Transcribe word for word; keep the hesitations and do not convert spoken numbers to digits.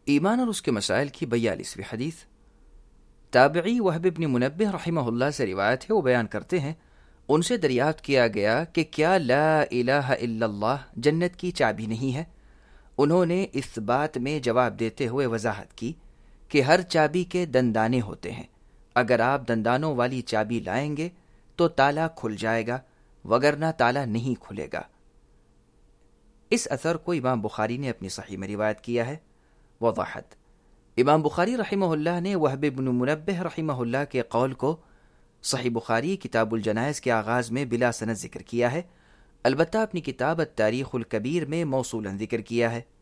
ईमान और उसके मसाइल की बयालीसवीं हदीस। ताबिई वहब इब्न मुनब्बिह रहमहुल्लाह से रिवायत है, वो बयान करते हैं, उनसे दरियाफ्त किया गया कि क्या ला इलाहा इल्लल्लाह जन्नत की चाबी नहीं है। उन्होंने इस बात में जवाब देते हुए वजाहत की कि हर चाबी के दंदाने होते हैं, अगर आप दंदानों वाली चाबी लाएंगे तो ताला खुल जाएगा, वगरना ताला नहीं खुलेगा। इस असर को इमाम बुखारी ने अपनी सही में रिवायत किया है। वज़ाहत, इमाम बुखारी रहमहुल्लाह ने वहब इब्न मुनब्बिह रहमहुल्लाह के कौल को सही बुखारी किताबुल जनाइज़ के आगाज़ में बिला सनद जिक्र किया है, अलबत्ता अपनी किताब अत-तारीख़ुल कबीर में मौसूलन जिक्र किया है।